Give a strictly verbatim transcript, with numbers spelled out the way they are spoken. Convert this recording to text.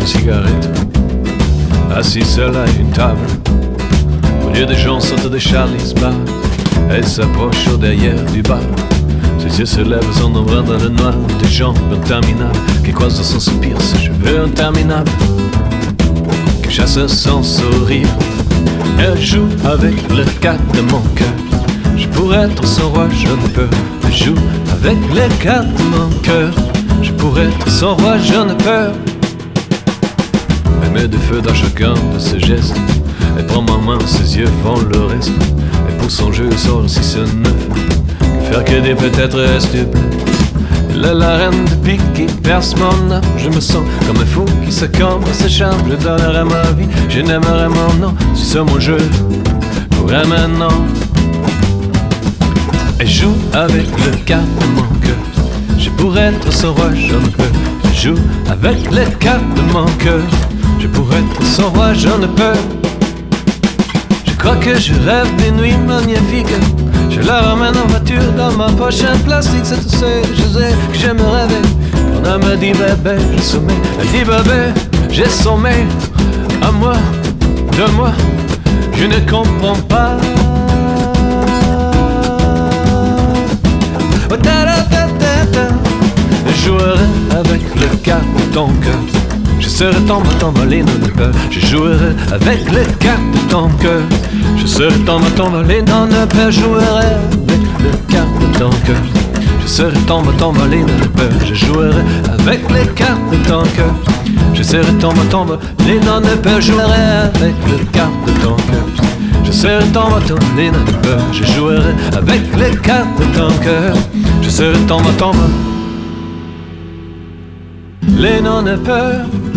une cigarette, assis seul à une table. Au lieu des gens sortent de Charlie's Bar. Elle s'approche au derrière du bar. Ses yeux se lèvent en ombrant dans le noir. Des jambes interminables qui croisent dans son soupir. Ses cheveux interminables qui chassent son sourire. Elle joue avec le cas de mon cœur. Je pourrais être son roi, je ne peux. Elle joue avec les cartes de mon cœur. Je pourrais être son roi, je ne peux. Elle met du feu dans chacun de ses gestes. Elle prend ma main, ses yeux font le reste. Elle pousse son jeu au sol si ce neuf. Faire que des peut-être stupide. Elle est la reine de pique qui perce mon âme. Je me sens comme un fou qui se cambre, se charme. Je donnerai ma vie, je n'aimerai mon nom. Si c'est mon jeu, pourrait maintenant. Elle joue avec le cœur de mon cœur. Je pourrais être son roi, je ne peux. Elle joue avec les cartes de mon cœur. Je pourrais être son roi, je ne peux. Je crois que je rêve des nuits magnifiques. Je la ramène en voiture dans ma poche en plastique. C'est tout ce que je sais que j'aime rêver. Quand elle me dit bébé, j'ai sommeil. Elle dit bébé, j'ai sommeil. À moi, de moi, je ne comprends pas. Oh, ta da ta ta ta. Je jouerai avec le cœur de ton cœur. Je serai ton m'envoler dans le peur. Je jouerai avec les cartes de ton cœur. Je serai ton m'envoler dans le peur. Je jouerai avec les cartes de ton cœur. Je serai ton m'envoler dans le peur. Je jouerai avec les cartes de ton cœur. Je serai ton m'envoler dans le peur. Je jouerai avec les cartes de ton cœur. Je serai ton m'envoler dans le peur. Je jouerai avec les cartes de ton cœur. Je serai ton m'envoler les non de peur.